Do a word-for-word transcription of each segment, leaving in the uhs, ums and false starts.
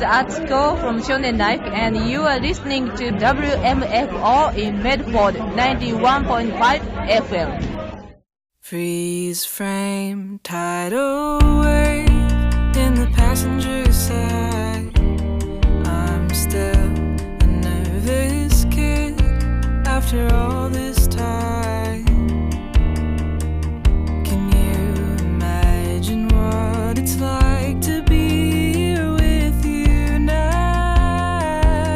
Atsuko from Shonen Life, and you are listening to W M F O in Medford, ninety-one point five F M. Freeze frame, tidal wave in the passenger side. I'm still a nervous kid after all this time. Can you imagine what it's like to be here with you now?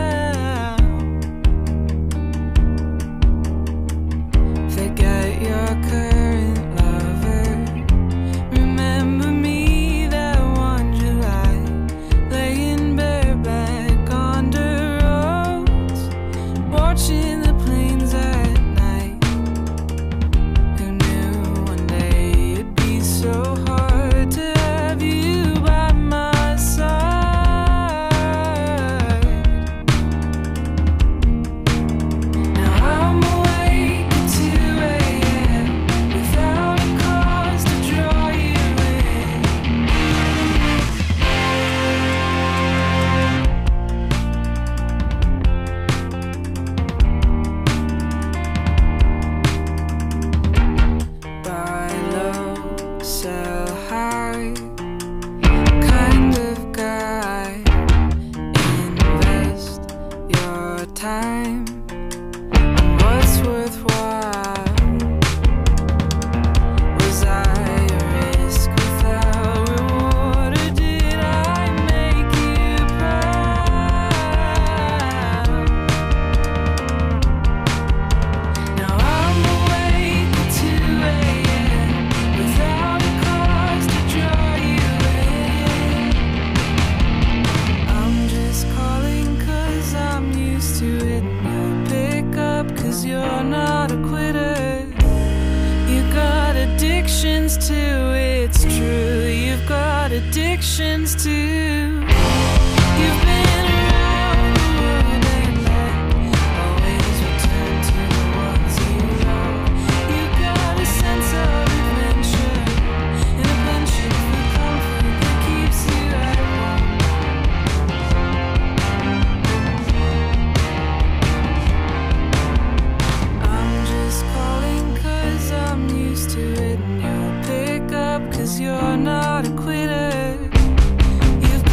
Forget your current lover. Remember me that one July, laying bareback on the roads, watching the planes at night. Who knew one day it'd be so hard to have you by my side? Now I'm awake at two a m without a cause to draw you in. Buy low, sell high, kind of guy. Invest your time in what's worthwhile. Was I a risk without reward, or did I make you proud? Now I'm awake at two a m without a cause to draw you in. I'm just calling 'cause I'm used to it. You pick up 'cause you're not a quitter. You got addictions too, it's true. You've got addictions too. You've been around the world and back, always return to the ones you love. You got a sense of adventure and a penchant for comfort that keeps you at home. I'm just calling 'cause I'm used to it, and you'll pick up 'cause you're not a quitter. You've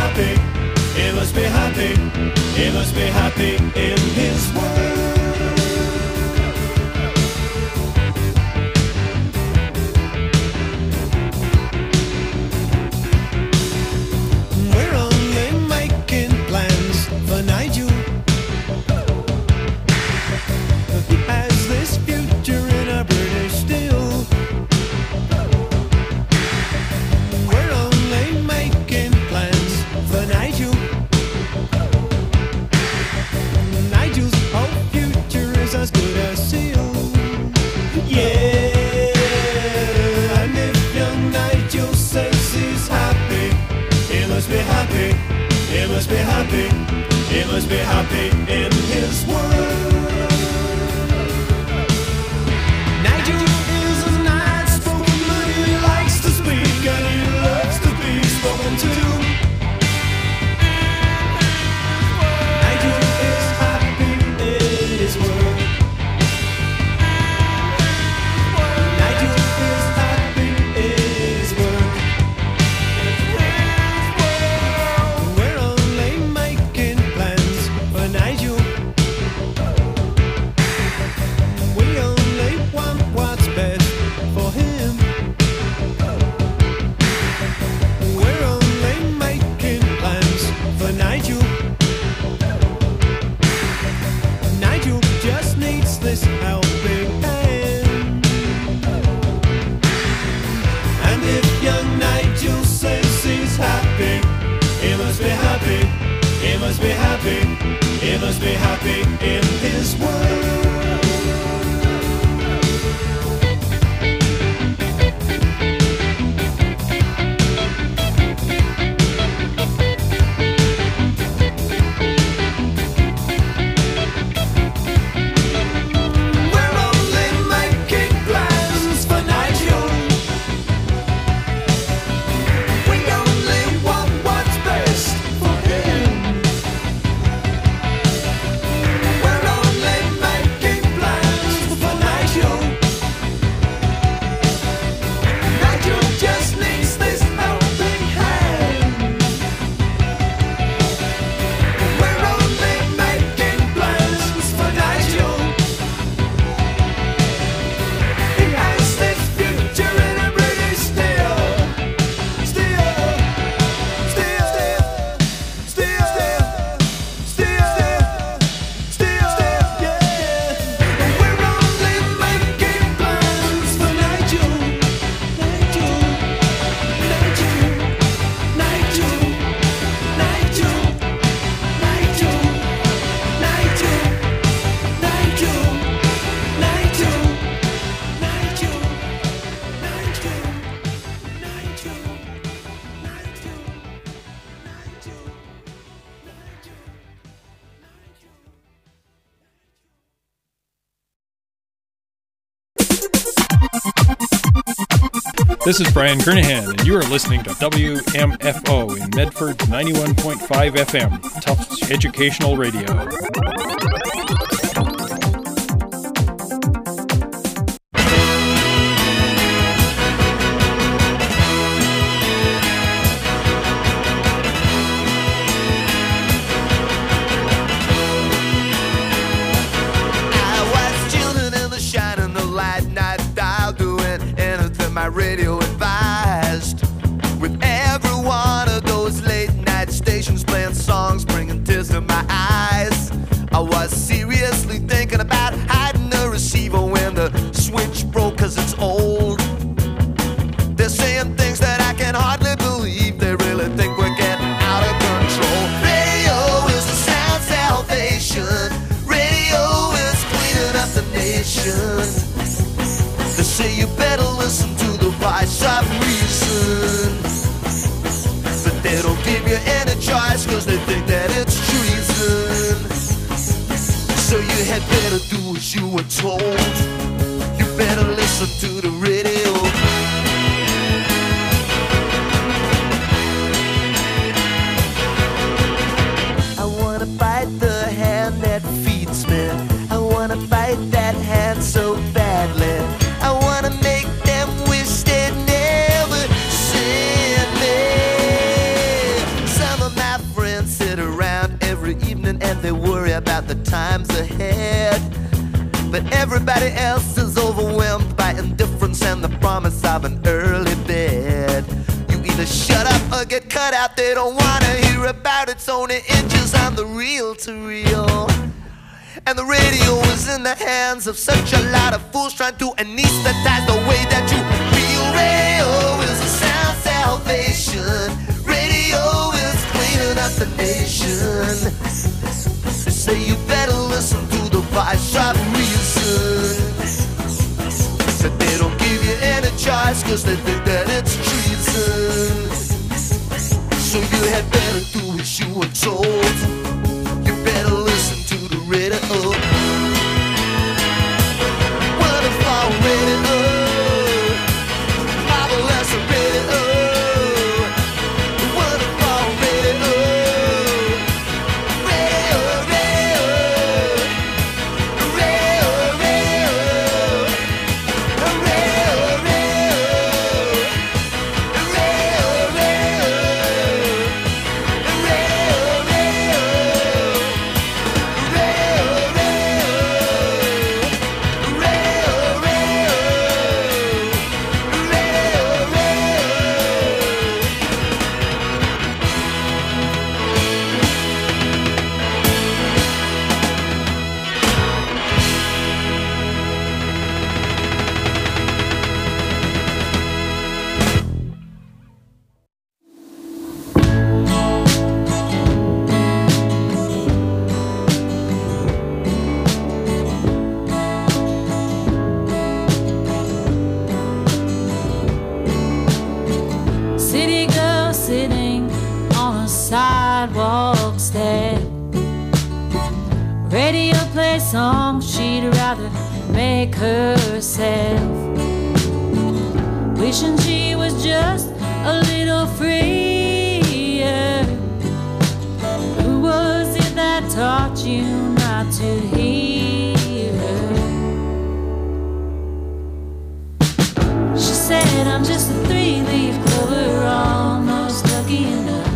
happy, he must be happy, he must be happy in his world. We're only making plans for Nigel. He has this future in a British steel. We're only making plans for Nigel. Nigel's whole future is as good as sealed. Yeah, and if young Nigel says he's happy, he must be happy, he must be happy, he must be happy in his world. Nigel is a nice spoken man, he likes to speak and he loves to be spoken to. Nigel is happy in his world. Nigel is happy in his world. We're only making plans for Nigel. We only want what's best for him. We're only making plans for Nigel. Nigel just needs this helping hand. And if young Nigel says he's happy, he must be happy, he must be happy, he must be happy in his world. We're only making plans for Nigel. We only want what's best for him. We're only making plans for Nigel. Nigel just needs this helping hand. We're only making plans for Nigel. He has this future in a British steel. Steel, steel, steel, steel, steel, steel, yeah. We're only making plans for Nigel. Nigel, Nigel, Nigel, Nigel, Nigel, Nigel, Nigel, Nigel, Nigel, Nigel, Nigel, This is Brian Kernahan, and you are listening to W M F O in Medford ninety-one point five F M, Tufts Educational Radio. I was chilling in the shining the light night dial, doing anything my radio advised. With every one of those late night stations playing songs, bringing tears to my eyes. I was seriously thinking about hiding the receiver when the switch broke, cause it's old. They're saying things that I can hardly believe. They really think we're getting out of control. Radio is the sound salvation. Radio is cleaning up the nation. They say you better listen to the voice of reason, but they don't give you any choice, cause they think that it's treason. So you had better do as you were told. You better listen to the radio. I wanna bite the hand that feeds me. I wanna bite that hand so badly. I wanna make them wish they'd never seen me. Some of my ahead. But everybody else is overwhelmed by indifference and the promise of an early bed. You either shut up or get cut out. They don't wanna hear about it. It's only inches on the reel to reel. And the radio is in the hands of such a lot of fools trying to anesthetize the way that you feel. Radio is a sound salvation. Radio is cleaning up the nation. They say you better listen to the voice of reason. But they don't give you any choice cause they think that it's treason. So you had better do as you were told. You better listen to the radio. Wonderful radio. Marvelous radio. Wonderful radio. Radio, radio. Radio, radio. Radio, radio. Radio, radio. City girl sitting on a sidewalk step. Radio play songs she'd rather make herself. Wishing she was just a little freer. Who was it that taught you not to hear her? She said, I'm just a three-leaf clover, almost lucky enough.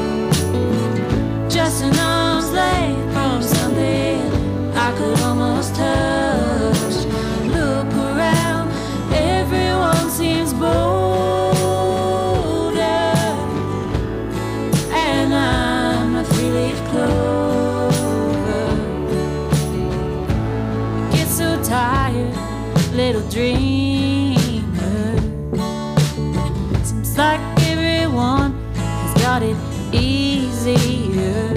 Just an arm's length from something I could almost touch. Look around, everyone seems bolder, and I'm a three-leaf clover. Get so tired, little dreamer. Seems like everyone has got it easier.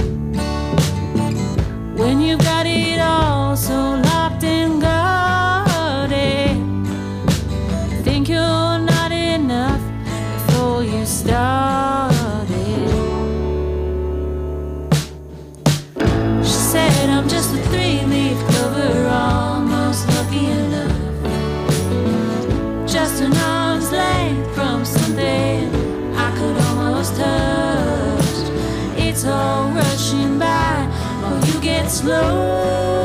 When you've got it all so locked and guarded, think you're not enough before you started. She said, I'm just a three-leaf clover, almost lucky enough. Just an arm's length from something I could almost touch. It's all rushing by while you get slower.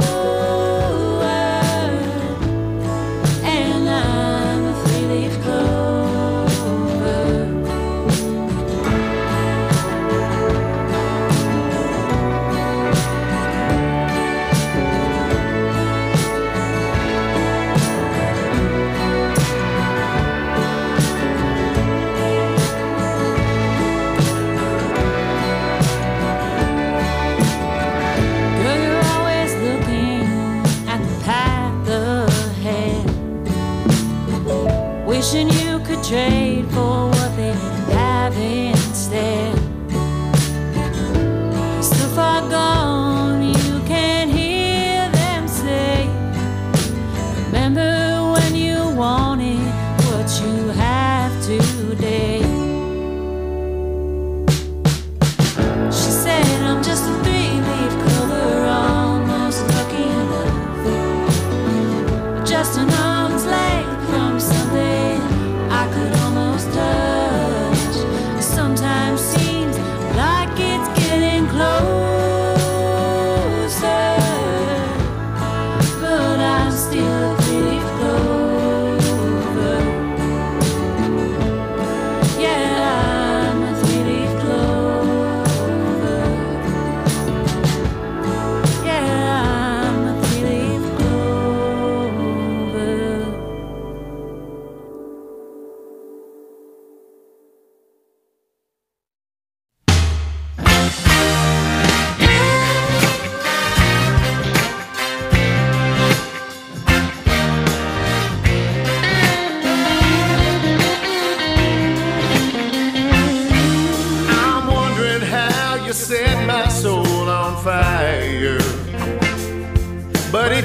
And I'm a three-leaf clover. Girl, you're always looking at the path ahead, wishing you could trade for what they have instead. You're so far gone, you can't hear them say, remember when you wanted what you have today. She said, I'm just a three-leaf clover, almost lucky enough. Just an arm's length from something I could almost touch. Sometimes seems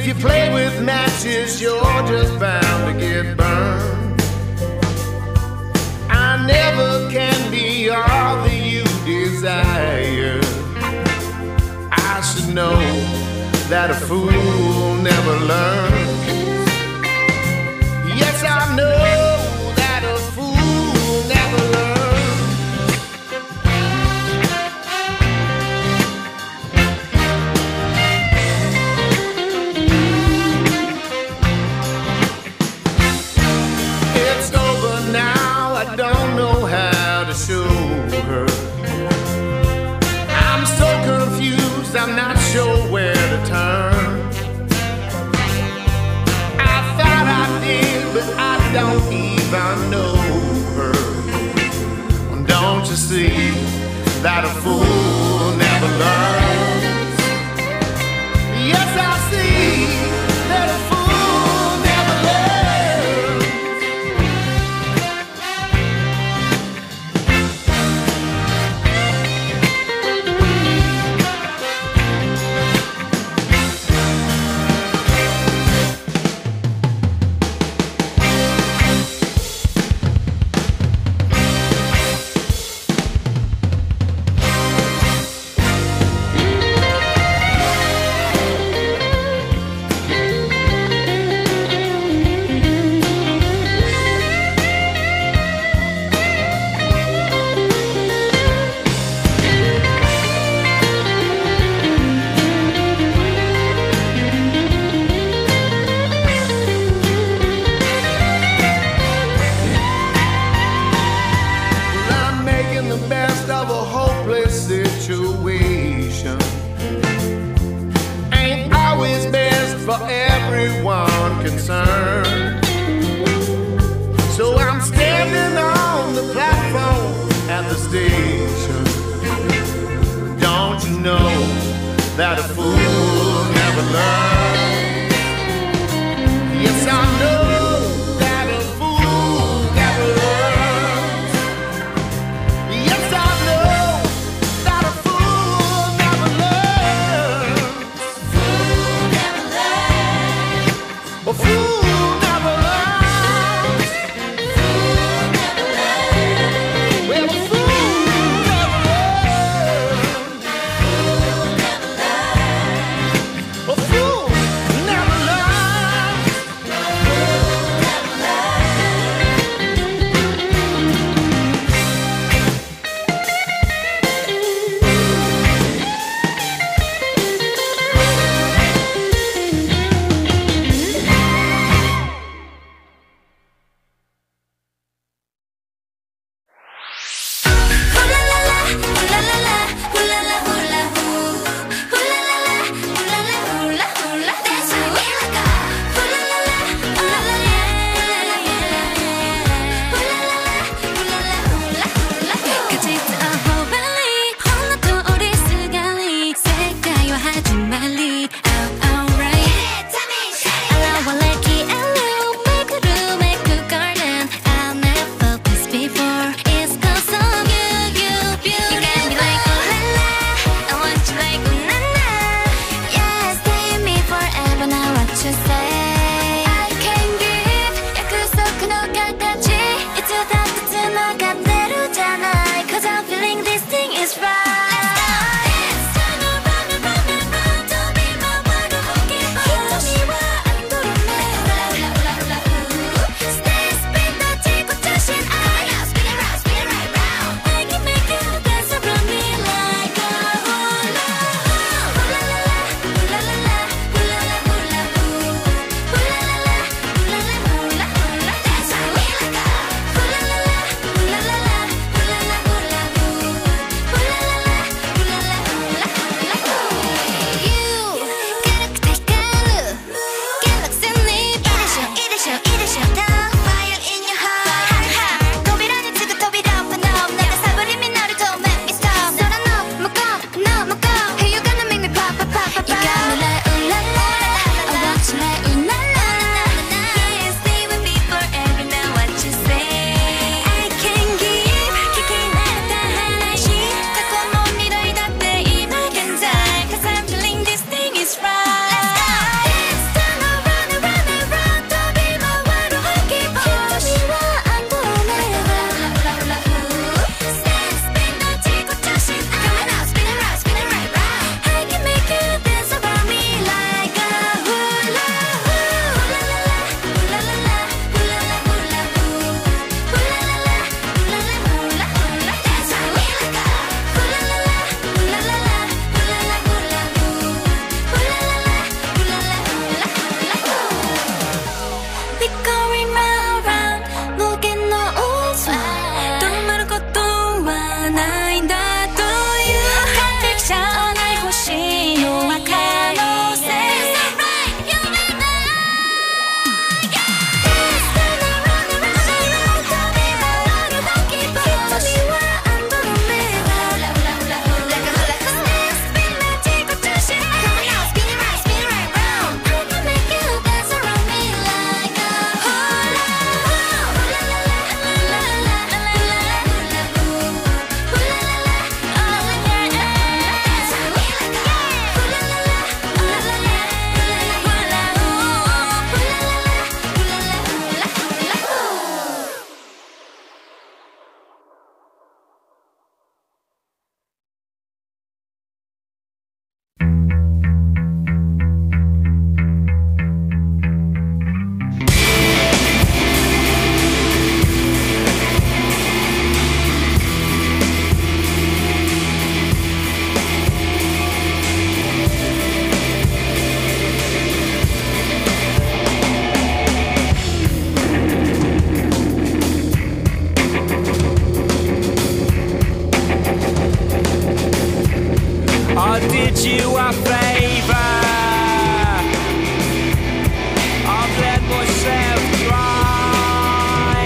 you play with matches, you're just bound to get burned. I never can be all that you desire. I should know that a fool never learns. Yes, I know that a fool never learns. It's over now, I don't know how to show her. I'm so confused, I'm not sure where to turn. I thought I did, but I don't even know her. Don't you see that a fool never learns? Yes, I see that a fool never learns. That a fool never learns. Yes, I know that a fool never learns. Yes, I know that a fool never learns. Fool never learns. A fool never learns. Fool never learns. Well, a fool never learns. A fool never learns. Like you a favor. I've let myself dry.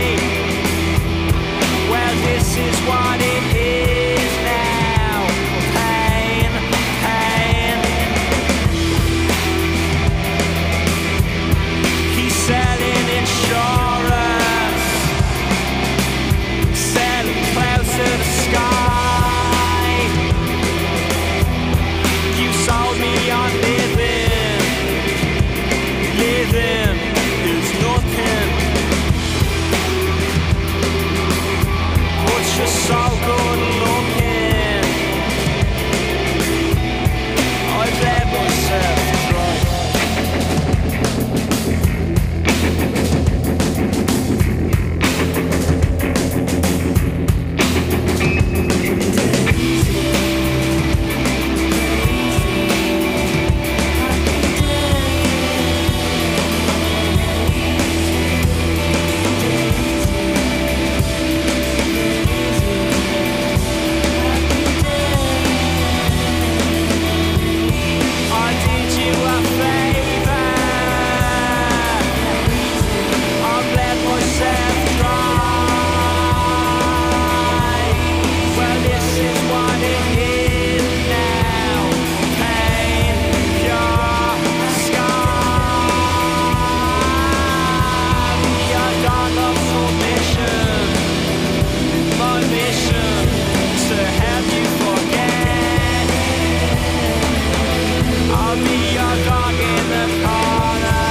Well, this is what it is now. Pain, pain. He's selling insurance, selling clouds to the sky. You sold me on living, living is nothing. But you're so good looking. I've let myself dry. I did you a favor. I've let myself dry. Well, this is what it is now. Pain, pure scar. Your dog of submission. My mission to help you forget. I'll be your dog in the corner.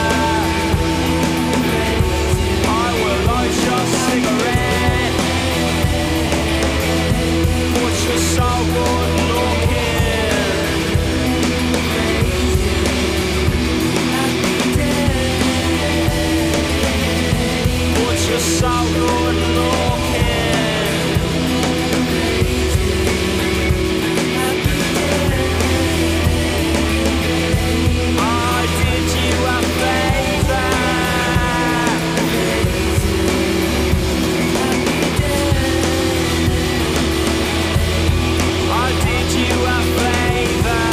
I will light your cigarette. But you're so good looking. But you're so good looking. I did you a favor. I did you a favor.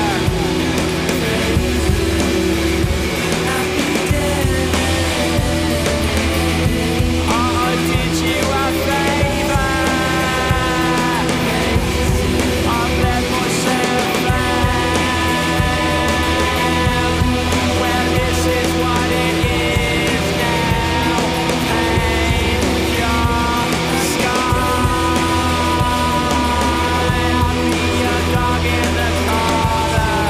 I did you a favor. I've let myself down. Well, this is what it is now. Pain, pure scar. I'll be your dog in the corner.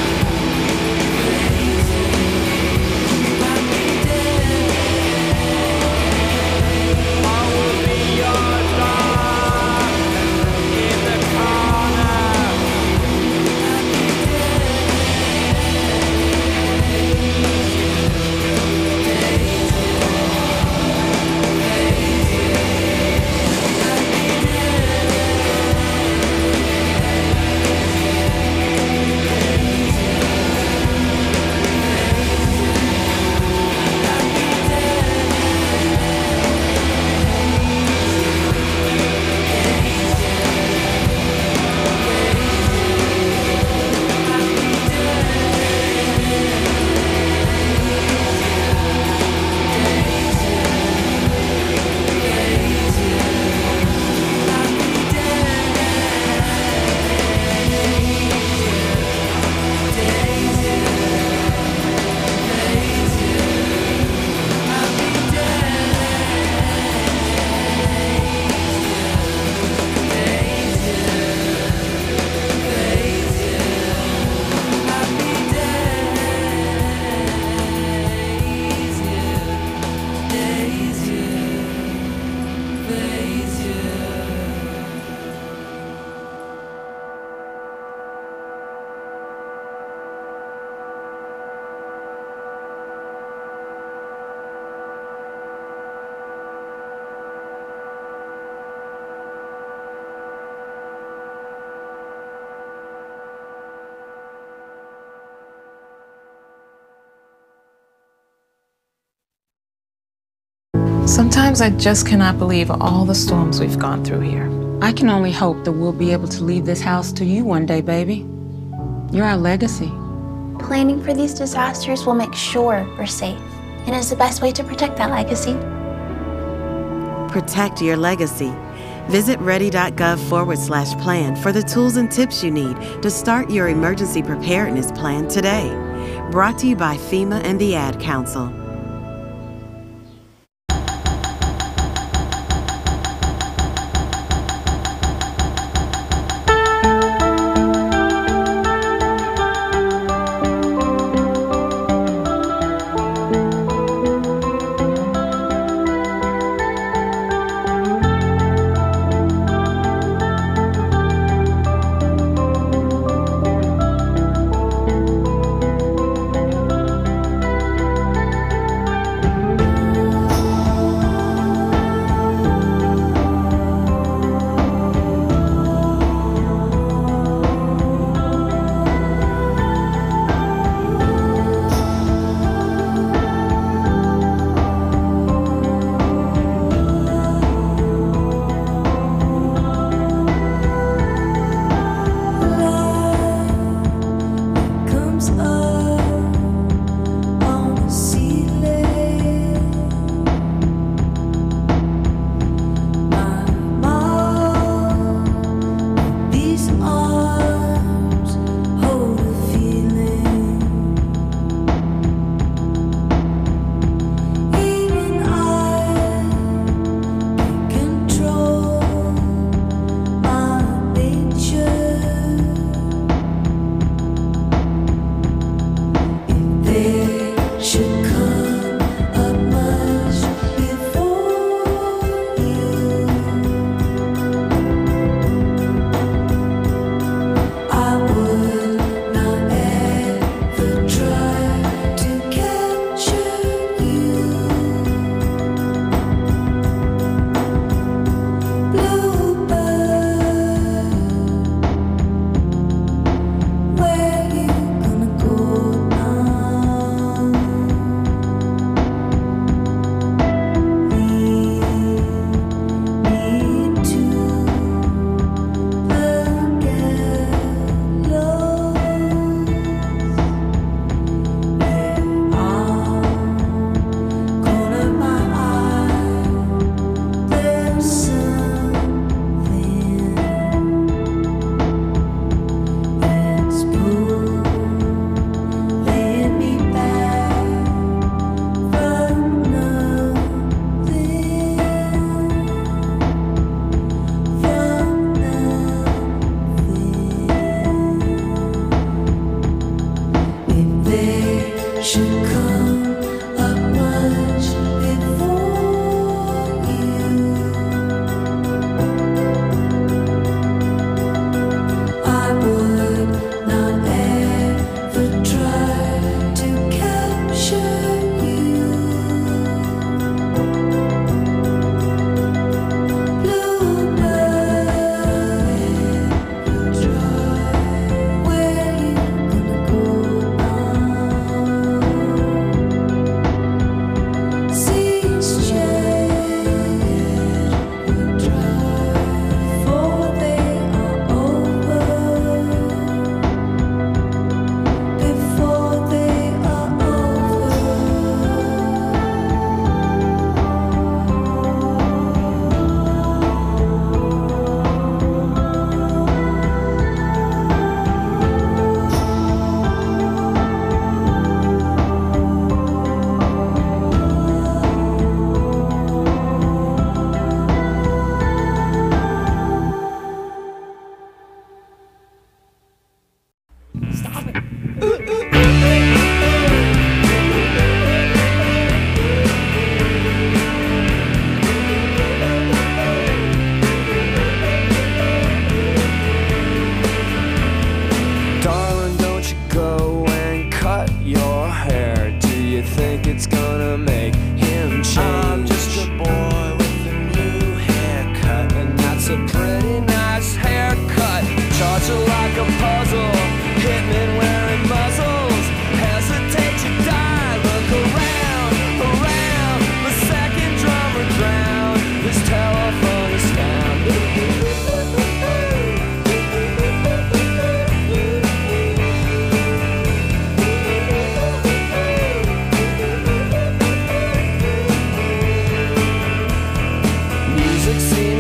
I will be your dog in the corner. Sometimes I just cannot believe all the storms we've gone through here. I can only hope that we'll be able to leave this house to you one day, baby. You're our legacy. Planning for these disasters will make sure we're safe, and is the best way to protect that legacy. Protect your legacy. Visit ready.gov forward slash plan for the tools and tips you need to start your emergency preparedness plan today. Brought to you by FEMA and the Ad Council.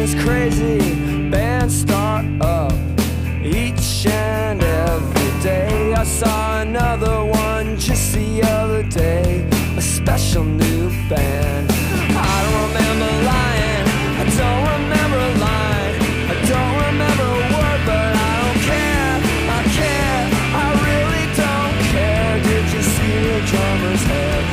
this crazy band start up each and every day. I saw another one just the other day, a special new band. I don't remember lying, I don't remember a line, I don't remember a word, but I don't care, I care, I really don't care. Did you see the drummer's head?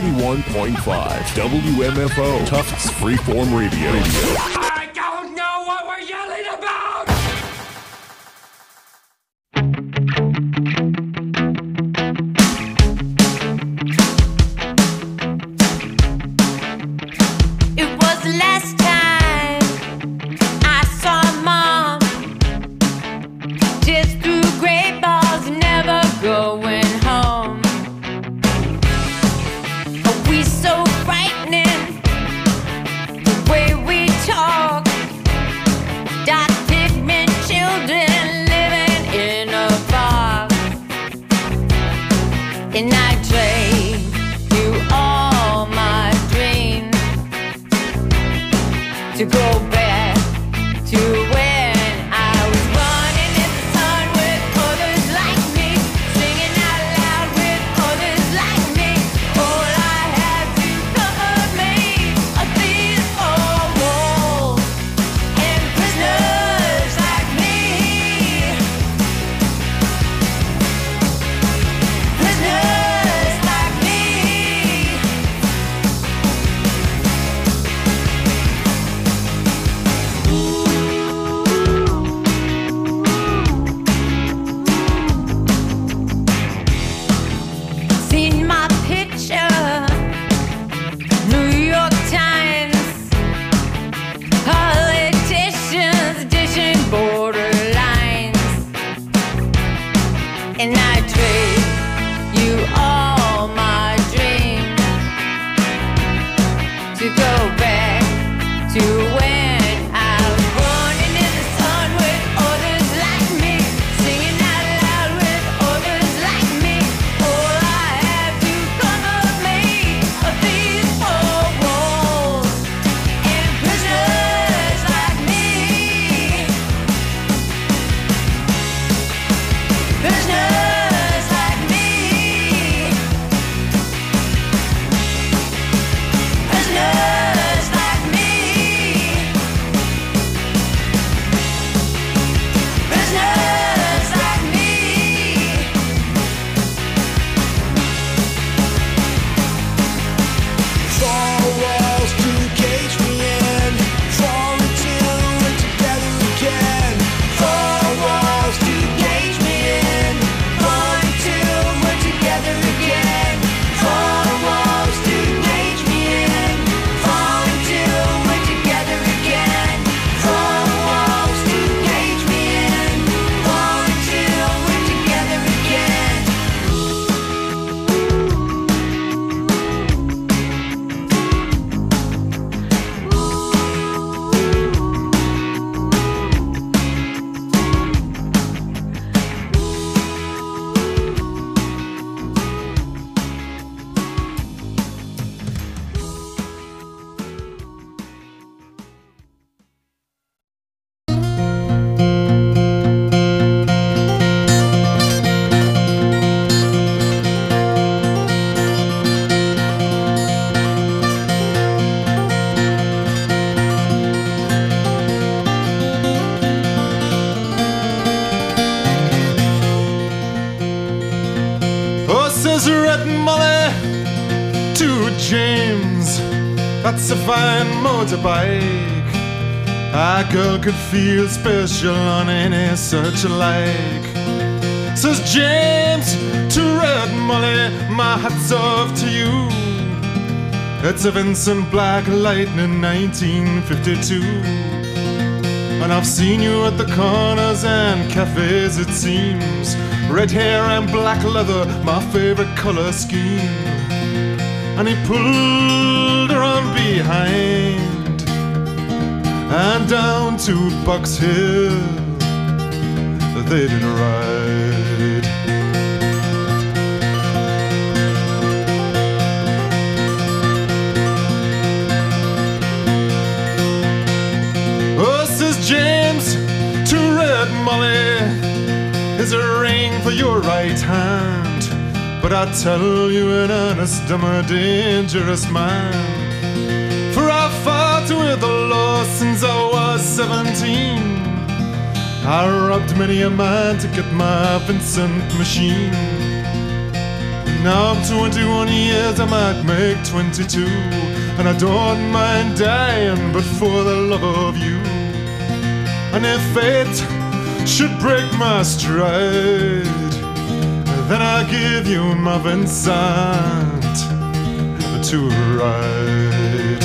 ninety-one point five W M F O, Tufts Freeform Radio. I don't know what we're yelling about! It was the last time I saw Mom. Just through great balls, never going home. Are we so frightening? The way we talk. Dot pigment children living in a box. And I trade you all my dreams to go back to when I was running in the sun with others like me, singing out loud with others like me. All I had to cover me are these four walls and prisoners like me. Prisoners like me. Seen my picture, New York Times, politicians dishing borderlines, and I trade you all my dreams to go back to when I was running in the sun with others like me, singing out loud with others like me. All I have to cover me are these four walls and prisoners like me. Prisoners like me. Prisoners like me. Prisoners like me. Four walls to cage me in, fall until we're together again. Four walls to cage me in, fall until we're together again. Four walls to cage me in, fall until we're together again. Four walls to cage me in, fall until we're together again. Oh, says Red Molly to James, that's a fine motorbike. A girl could feel special on any such like. Says James to Red Molly, my hat's off to you. It's a Vincent Black Lightning nineteen fifty-two. And I've seen you at the corners and cafes, it seems. Red hair and black leather, my favorite color scheme. And he pulled her on behind and down to Box Hill they did ride. Oh, says James to Red Molly, is a ring for your right hand, but I tell you in earnest, I'm a dangerous man. For I've fought with the law since I was seventeen. I robbed many a man to get my Vincent machine. Now I'm twenty-one years, I might make twenty-two, and I don't mind dying, but for the love of you. And if fate should break my stride, then I'll give you my Vincent to ride.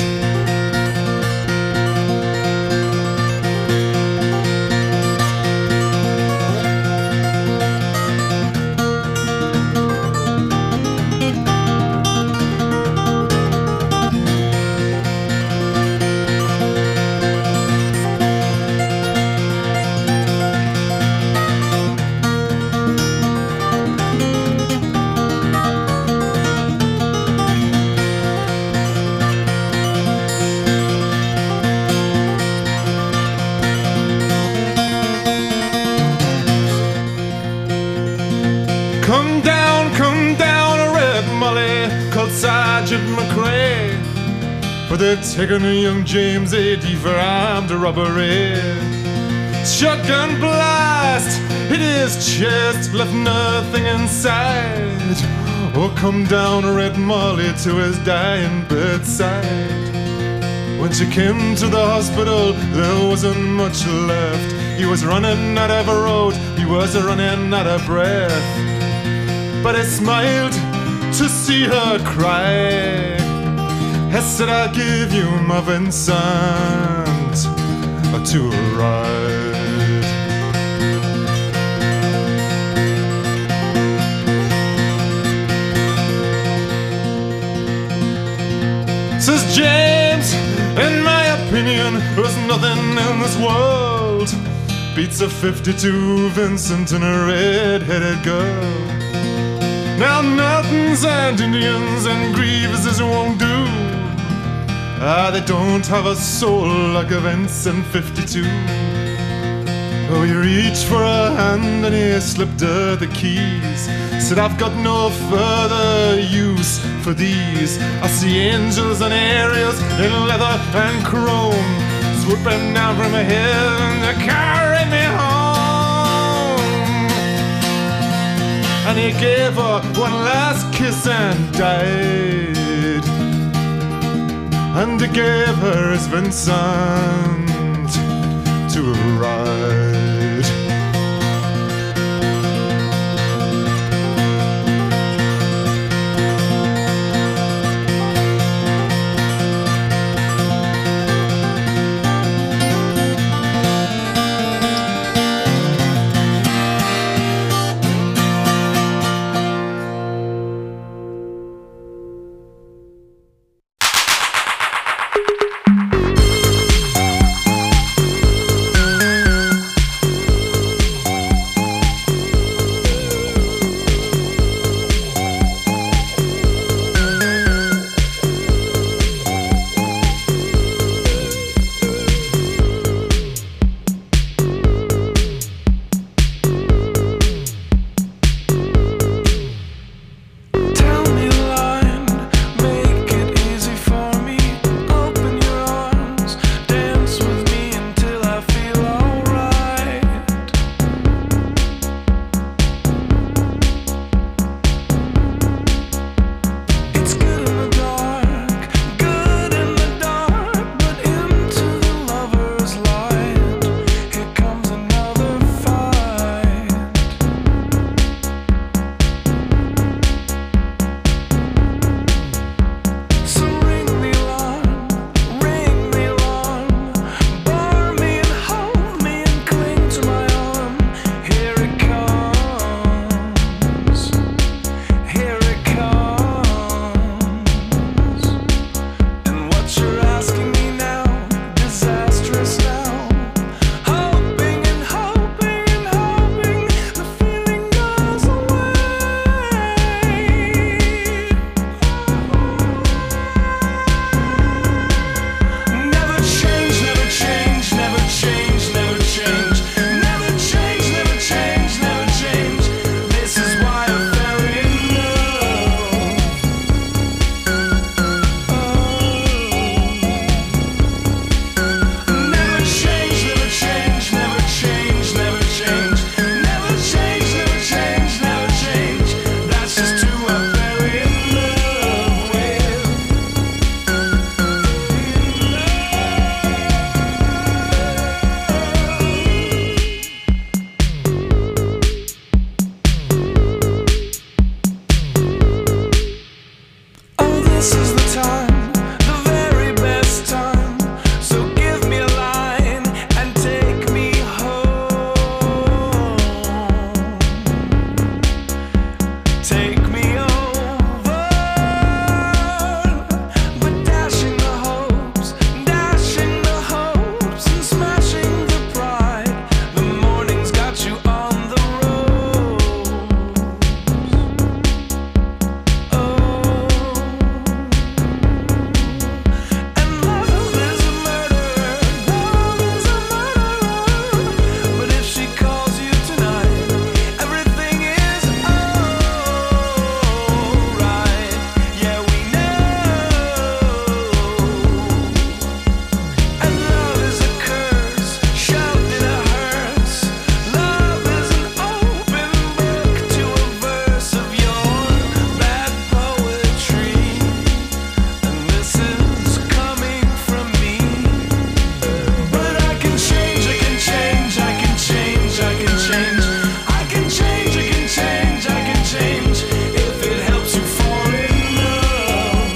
Come down, come down, Red Molly, called Sergeant McRae, for they're taking a young James A D for armed robbery. Shotgun blast hit his chest, left nothing inside. Oh, come down, Red Molly, to his dying bedside. When she came to the hospital, there wasn't much left. He was running out of road, he was running out of breath. But I smiled to see her cry. I said, I'll give you my Vincent to ride. Says James, in my opinion, there's nothing in this world beats a fifty-two Vincent and a red-headed girl. Now mountains and Indians and Grievases won't do. Ah, they don't have a soul like a Vincent fifty-two. Oh, he reached for a hand and he slipped her the keys. Said, I've got no further use for these. I see angels and aerials in leather and chrome, swooping down from heaven to carry me home. And he gave her one last kiss and died. And he gave her his Vincent to ride. This is the time, the very best time. So give me a line and take me home. Take me over, but dashing the hopes, dashing the hopes, and smashing the pride. The morning's got you on the road. And love is a murderer, love is a murderer. But if she calls you tonight, everything is alright. Yeah, we know. And love is a curse, shoved in a hearse. Love is an open book to a verse of your bad poetry. And this is coming from me. But I can change, I can change, I can change, I can change. I can change, I can change, I can change. If it helps you fall in love.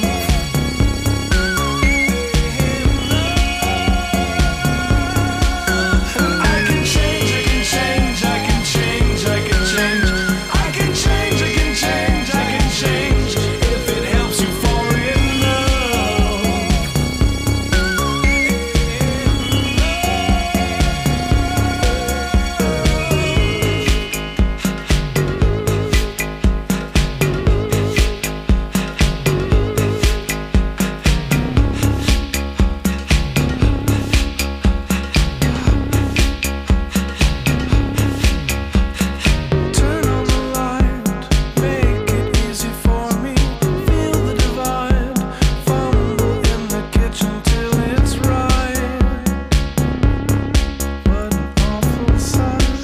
I can change, I can change, I can change, I can change. I can change, I can change, I can change. If it helps you fall in love. Turn on the light, make it easy for me. Feel the divide, fumble in the kitchen till it's right. What an awful sight.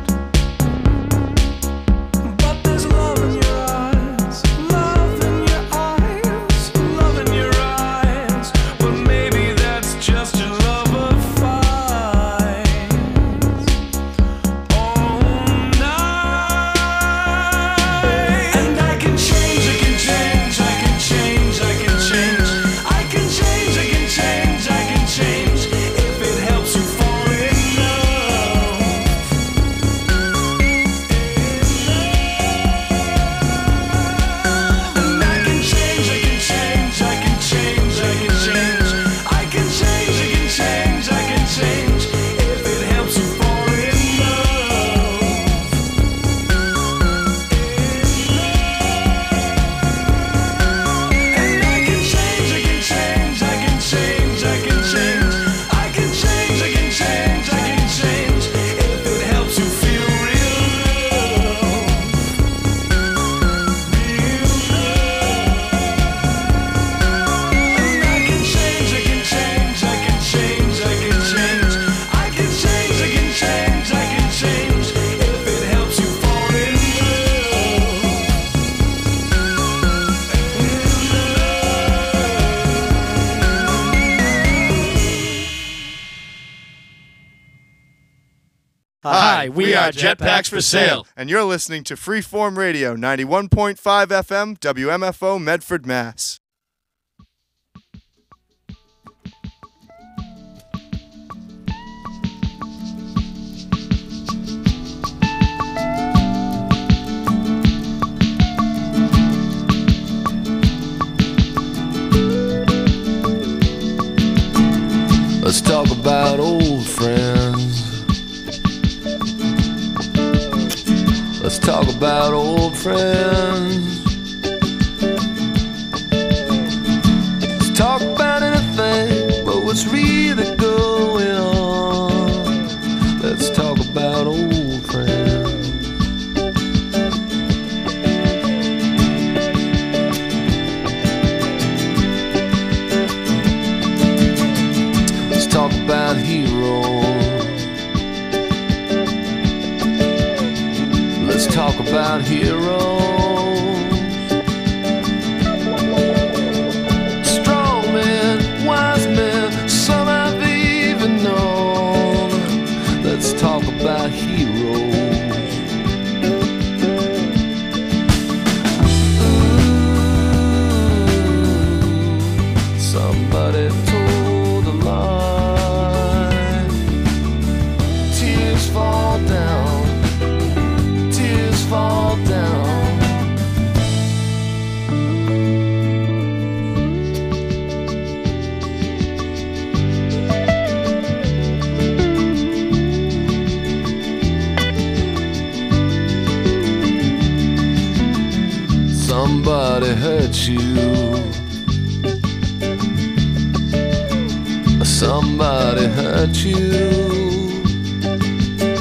But there's love in your eyes, love in your eyes, love in your eyes. But maybe that's just your love of fights. All night. And I can change, I can change, I can change, I can change. I can change, I can change, I can change. If it helps you fall in love. And I can change, I can change, I can change, I can change. I can change, I can change, I can change. If it helps you fall in love. And I can change, I can change, I can change, I can change. I can change, I can change, I can change. If it helps you feel real love. Real love. And I can change, I can change, I can change, I can change. I can change, I can change, I can change. If it helps you fall in Hi, we are Jetpacks for Sale. And you're listening to Freeform Radio, ninety-one point five F M, W M F O, Medford, Mass. Let's talk about old friends. Let's talk about old friends. Let's talk about anything but what's really going on. Let's talk about old friends. Let's talk about heroes. Let's talk about heroes. Strong men, wise men, some I've even known. Let's talk about heroes. Ooh. somebody hurt you. Somebody hurt you.